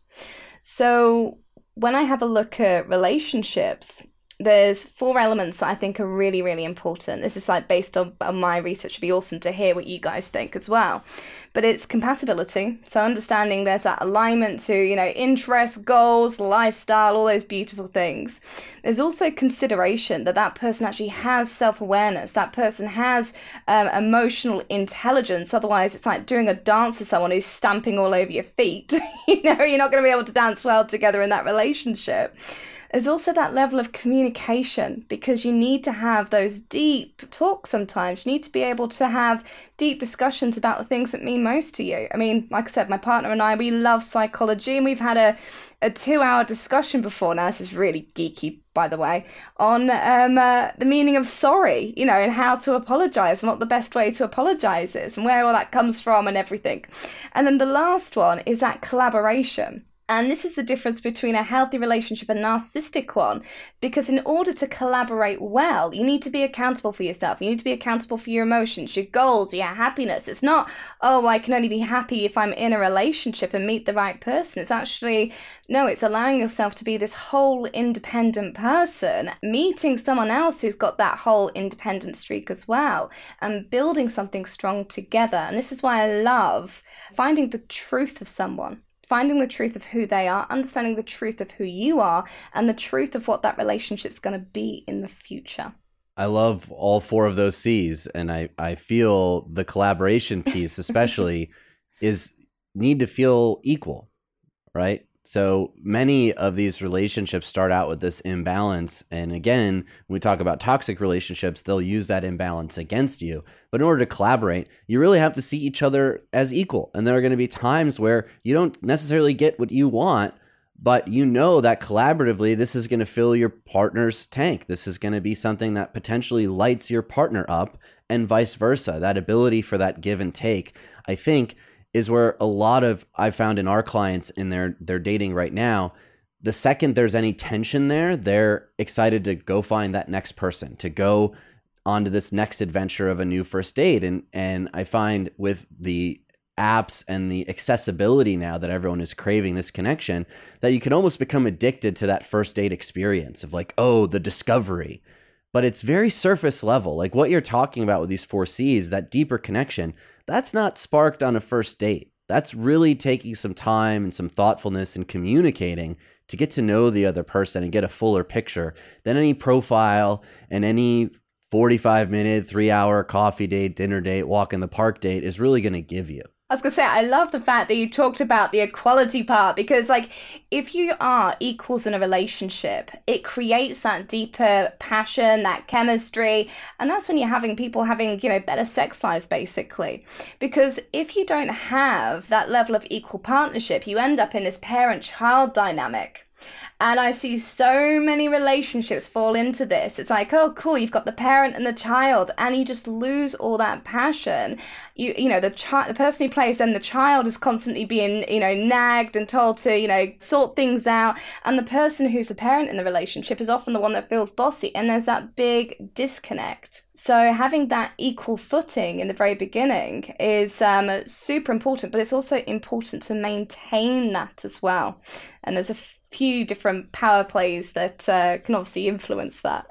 So when I have a look at relationships, there's four elements that I think are really, really important. This is like based on, on my research. It'd be awesome to hear what you guys think as well. But it's compatibility. So understanding there's that alignment to, you know, interests, goals, lifestyle, all those beautiful things. There's also consideration that that person actually has self-awareness. That person has um, emotional intelligence. Otherwise, it's like doing a dance to someone who's stamping all over your feet. You know, you're not going to be able to dance well together in that relationship. There's also that level of communication, because you need to have those deep talks sometimes. You need to be able to have deep discussions about the things that mean most to you. I mean, like I said, my partner and I, we love psychology, and we've had a, a two-hour discussion before. Now, this is really geeky, by the way, on um, uh, the meaning of sorry, you know, and how to apologize and what the best way to apologize is and where all that comes from and everything. And then the last one is that collaboration. And this is the difference between a healthy relationship and a narcissistic one, because in order to collaborate well, you need to be accountable for yourself. You need to be accountable for your emotions, your goals, your happiness. It's not, oh, I can only be happy if I'm in a relationship and meet the right person. It's actually, no, it's allowing yourself to be this whole independent person, meeting someone else who's got that whole independent streak as well, and building something strong together. And this is why I love finding the truth of someone. Finding the truth of who they are, understanding the truth of who you are, and the truth of what that relationship's going to be in the future. I love all four of those C's, and I, I feel the collaboration piece especially is need to feel equal, right? So many of these relationships start out with this imbalance. And again, when we talk about toxic relationships, they'll use that imbalance against you. But in order to collaborate, you really have to see each other as equal. And there are going to be times where you don't necessarily get what you want, but you know that collaboratively, this is going to fill your partner's tank. This is going to be something that potentially lights your partner up, and vice versa. That ability for that give and take, I think, is where a lot of I've found in our clients in their their dating right now, the second there's any tension there, they're excited to go find that next person, to go onto this next adventure of a new first date. And and I find with the apps and the accessibility now that everyone is craving this connection, that you can almost become addicted to that first date experience of like, oh, the discovery. But it's very surface level. Like what you're talking about with these four C's, that deeper connection, that's not sparked on a first date. That's really taking some time and some thoughtfulness and communicating to get to know the other person and get a fuller picture than any profile and any forty-five minute, three hour coffee date, dinner date, walk in the park date is really going to give you. I was going to say, I love the fact that you talked about the equality part, because like if you are equals in a relationship, it creates that deeper passion, that chemistry. And that's when you're having people having, you know, better sex lives, basically. Because if you don't have that level of equal partnership, you end up in this parent-child dynamic. And I see so many relationships fall into this. It's like, oh, cool, you've got the parent and the child, and you just lose all that passion. You you know, the child, the person who plays then the child is constantly being, you know, nagged and told to, you know, sort things out. And the person who's the parent in the relationship is often the one that feels bossy. And there's that big disconnect. So having that equal footing in the very beginning is um, super important, but it's also important to maintain that as well. And there's a few different power plays that uh, can obviously influence that.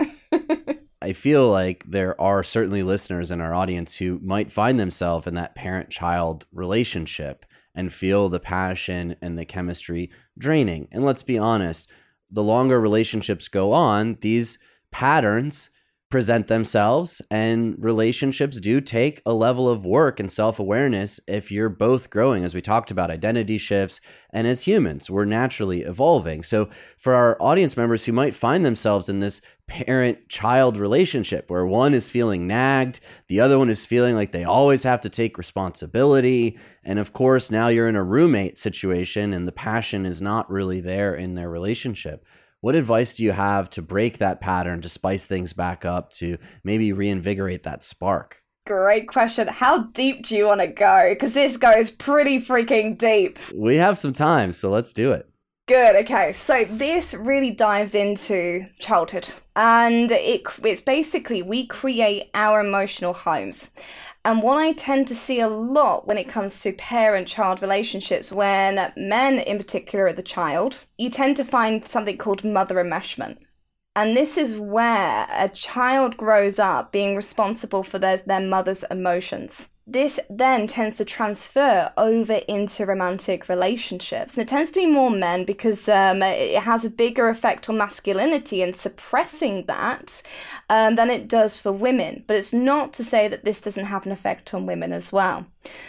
I feel like there are certainly listeners in our audience who might find themselves in that parent-child relationship and feel the passion and the chemistry draining. And let's be honest, the longer relationships go on, these patterns present themselves, and relationships do take a level of work and self-awareness if you're both growing. As we talked about, identity shifts, and as humans, we're naturally evolving. So for our audience members who might find themselves in this parent-child relationship where one is feeling nagged, the other one is feeling like they always have to take responsibility, and of course now you're in a roommate situation and the passion is not really there in their relationship, what advice do you have to break that pattern, to spice things back up, to maybe reinvigorate that spark? Great question. How deep do you want to go? Because this goes pretty freaking deep. We have some time, so let's do it. Good. Okay. So this really dives into childhood, and it it's basically we create our emotional homes. And what I tend to see a lot when it comes to parent-child relationships, when men in particular are the child, you tend to find something called mother enmeshment. And this is where a child grows up being responsible for their, their mother's emotions. This then tends to transfer over into romantic relationships. And it tends to be more men because um, it has a bigger effect on masculinity and suppressing that um, than it does for women. But it's not to say that this doesn't have an effect on women as well.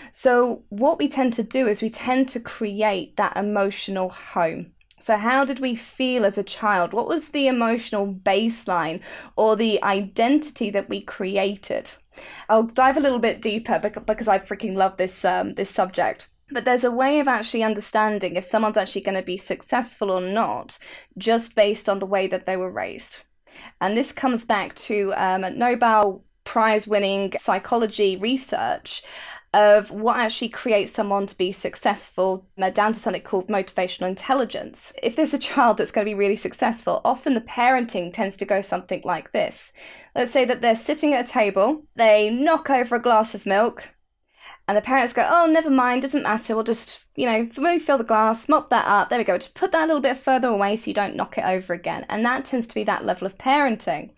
So what we tend to do is we tend to create that emotional home. So how did we feel as a child? What was the emotional baseline or the identity that we created? I'll dive a little bit deeper because I freaking love this um, this subject. But there's a way of actually understanding if someone's actually going to be successful or not just based on the way that they were raised. And this comes back to um, Nobel Prize-winning psychology research of what actually creates someone to be successful, down to something called motivational intelligence. If there's a child that's going to be really successful, often the parenting tends to go something like this. Let's say that they're sitting at a table, they knock over a glass of milk, and the parents go, oh, never mind, doesn't matter, we'll just, you know, refill the glass, mop that up, there we go, just put that a little bit further away so you don't knock it over again. And that tends to be that level of parenting.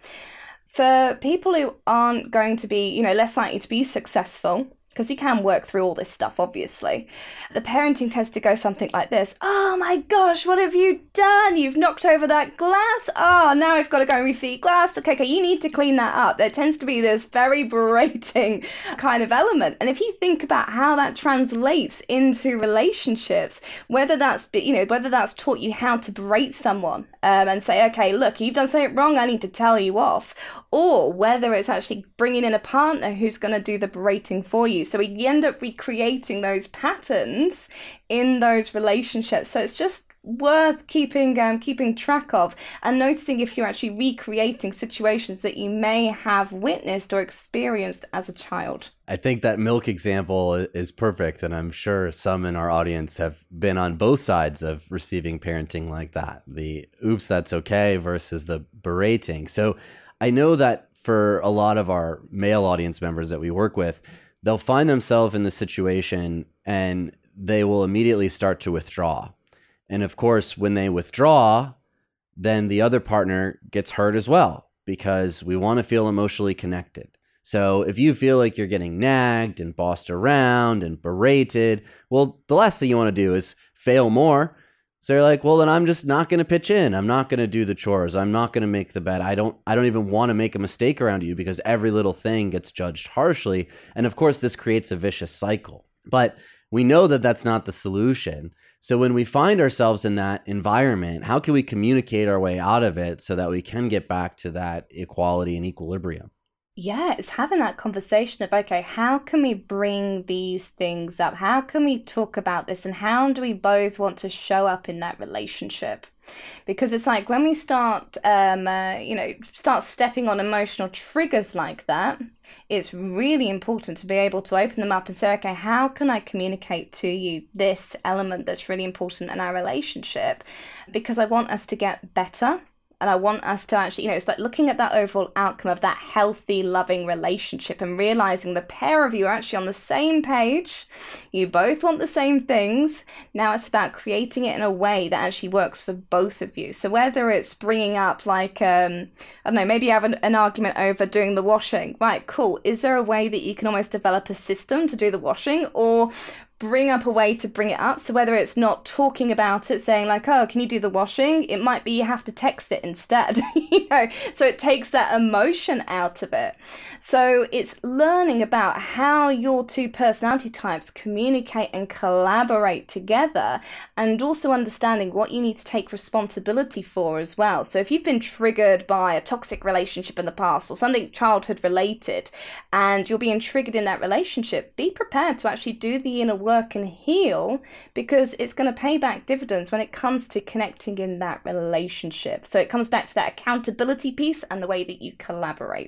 For people who aren't going to be, you know, less likely to be successful, because you can work through all this stuff, obviously, the parenting tends to go something like this. Oh my gosh, what have you done? You've knocked over that glass. Oh, now I've got to go and refill your glass. Okay, okay, you need to clean that up. There tends to be this very berating kind of element. And if you think about how that translates into relationships, whether that's, you know, whether that's taught you how to berate someone um, and say, okay, look, you've done something wrong, I need to tell you off, or whether it's actually bringing in a partner who's going to do the berating for you. So we end up recreating those patterns in those relationships. So it's just worth keeping um, keeping track of and noticing if you're actually recreating situations that you may have witnessed or experienced as a child. I think that milk example is perfect, and I'm sure some in our audience have been on both sides of receiving parenting like that. The oops, that's okay versus the berating. So I know that for a lot of our male audience members that we work with, they'll find themselves in this situation and they will immediately start to withdraw. And of course, when they withdraw, then the other partner gets hurt as well because we want to feel emotionally connected. So if you feel like you're getting nagged and bossed around and berated, well, the last thing you want to do is fail more. So you're like, well, then I'm just not going to pitch in. I'm not going to do the chores. I'm not going to make the bed. I don't I don't even want to make a mistake around you because every little thing gets judged harshly. And of course, this creates a vicious cycle. But we know that that's not the solution. So when we find ourselves in that environment, how can we communicate our way out of it so that we can get back to that equality and equilibrium? Yeah, it's having that conversation of, okay, how can we bring these things up? How can we talk about this? And how do we both want to show up in that relationship? Because it's like when we start, um, uh, you know, start stepping on emotional triggers like that, it's really important to be able to open them up and say, okay, how can I communicate to you this element that's really important in our relationship? Because I want us to get better. And I want us to actually, you know, it's like looking at that overall outcome of that healthy, loving relationship and realizing the pair of you are actually on the same page. You both want the same things. Now it's about creating it in a way that actually works for both of you. So whether it's bringing up like, um, I don't know, maybe you have an, an argument over doing the washing. Right, cool. Is there a way that you can almost develop a system to do the washing, or bring up a way to bring it up? So whether it's not talking about it, saying like, oh, can you do the washing? It might be you have to text it instead, you know, so it takes that emotion out of it. So it's learning about how your two personality types communicate and collaborate together, and also understanding what you need to take responsibility for as well. So if you've been triggered by a toxic relationship in the past or something childhood related, and you're being triggered in that relationship, be prepared to actually do the inner work work and heal, because it's going to pay back dividends when it comes to connecting in that relationship. So it comes back to that accountability piece and the way that you collaborate.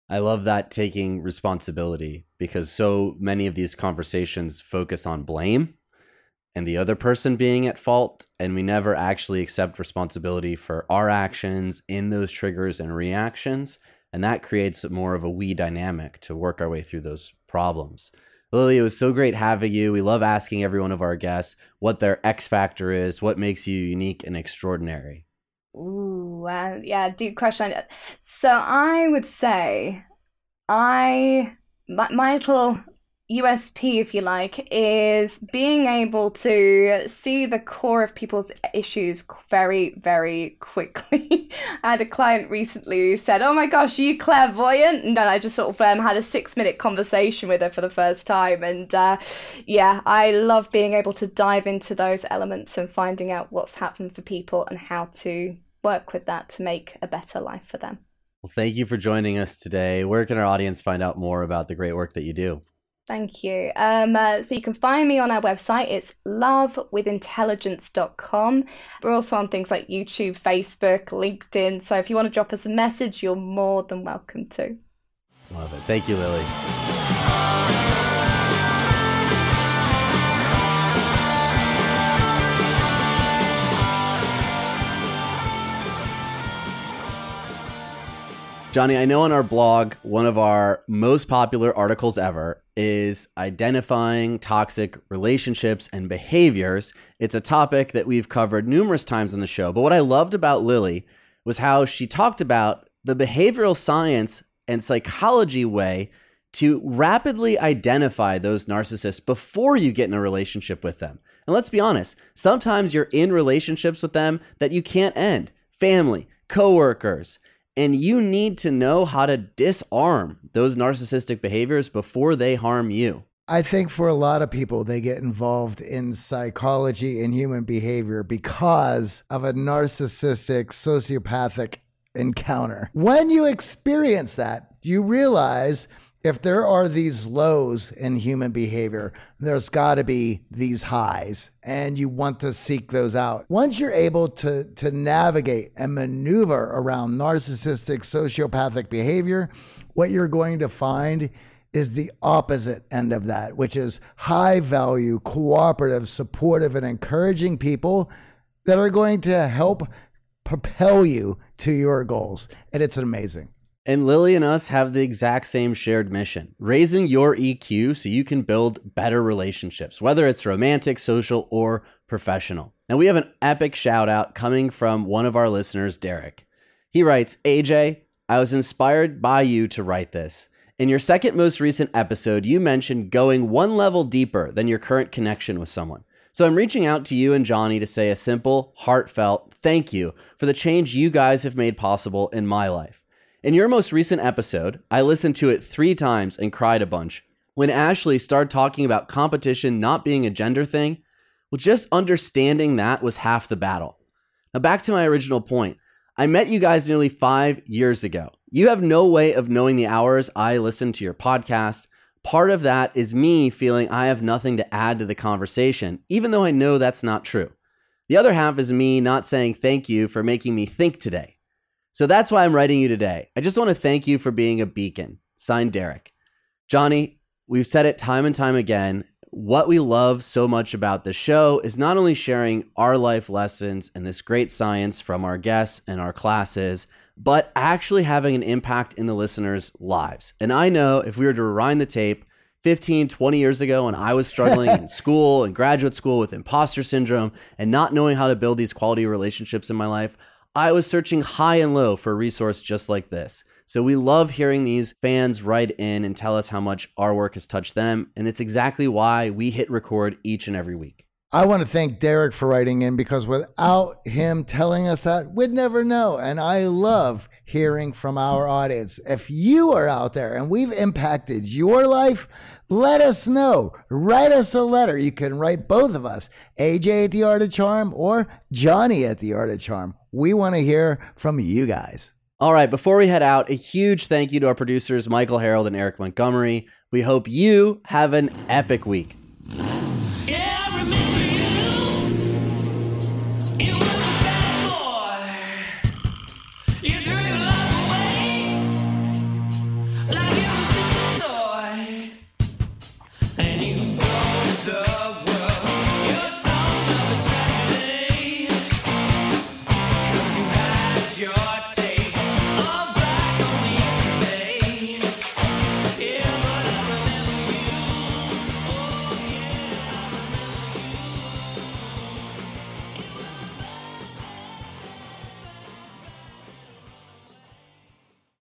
I love that, taking responsibility, because so many of these conversations focus on blame and the other person being at fault, and we never actually accept responsibility for our actions in those triggers and reactions, and that creates more of a we dynamic to work our way through those problems. Lily, it was so great having you. We love asking every one of our guests what their X factor is, what makes you unique and extraordinary. Ooh, uh, yeah, deep question. So I would say I, my, my little U S P, if you like, is being able to see the core of people's issues very, very quickly. I had a client recently who said, "Oh my gosh, are you clairvoyant?" And then I just sort of um, had a six minute conversation with her for the first time. And uh, yeah, I love being able to dive into those elements and finding out what's happened for people and how to work with that to make a better life for them. Well, thank you for joining us today. Where can our audience find out more about the great work that you do? Thank you. Um, uh, so you can find me on our website. It's love with intelligence dot com. We're also on things like YouTube, Facebook, LinkedIn. So if you want to drop us a message, you're more than welcome to. Love it. Thank you, Lily. Johnny, I know on our blog, one of our most popular articles ever is identifying toxic relationships and behaviors. It's a topic that we've covered numerous times on the show. But what I loved about Lily was how she talked about the behavioral science and psychology way to rapidly identify those narcissists before you get in a relationship with them. And let's be honest, sometimes you're in relationships with them that you can't end. Family, coworkers. And you need to know how to disarm those narcissistic behaviors before they harm you. I think for a lot of people, they get involved in psychology and human behavior because of a narcissistic, sociopathic encounter. When you experience that, you realize if there are these lows in human behavior, there's got to be these highs, and you want to seek those out. Once you're able to, to navigate and maneuver around narcissistic, sociopathic behavior, what you're going to find is the opposite end of that, which is high value, cooperative, supportive, and encouraging people that are going to help propel you to your goals. And it's amazing. And Lily and us have the exact same shared mission, raising your E Q so you can build better relationships, whether it's romantic, social, or professional. Now, we have an epic shout out coming from one of our listeners, Derek. He writes, "A J, I was inspired by you to write this. In your second most recent episode, you mentioned going one level deeper than your current connection with someone. So I'm reaching out to you and Johnny to say a simple, heartfelt thank you for the change you guys have made possible in my life. In your most recent episode, I listened to it three times and cried a bunch. When Ashley started talking about competition not being a gender thing, well, just understanding that was half the battle. Now back to my original point. I met you guys nearly five years ago. You have no way of knowing the hours I listen to your podcast. Part of that is me feeling I have nothing to add to the conversation, even though I know that's not true. The other half is me not saying thank you for making me think today. So that's why I'm writing you today. I just want to thank you for being a beacon." Signed, Derek. Johnny, we've said it time and time again. What we love so much about the show is not only sharing our life lessons and this great science from our guests and our classes, but actually having an impact in the listeners' lives. And I know if we were to rewind the tape fifteen, twenty years ago when I was struggling in school and graduate school with imposter syndrome and not knowing how to build these quality relationships in my life, I was searching high and low for a resource just like this. So we love hearing these fans write in and tell us how much our work has touched them. And it's exactly why we hit record each and every week. I want to thank Derek for writing in, because without him telling us that, we'd never know. And I love hearing from our audience. If you are out there and we've impacted your life, let us know. Write us a letter. You can write both of us, A J at The Art of Charm or Johnny at The Art of Charm. We want to hear from you guys. All right, before we head out, a huge thank you to our producers, Michael Harold and Eric Montgomery. We hope you have an epic week. Yeah, remember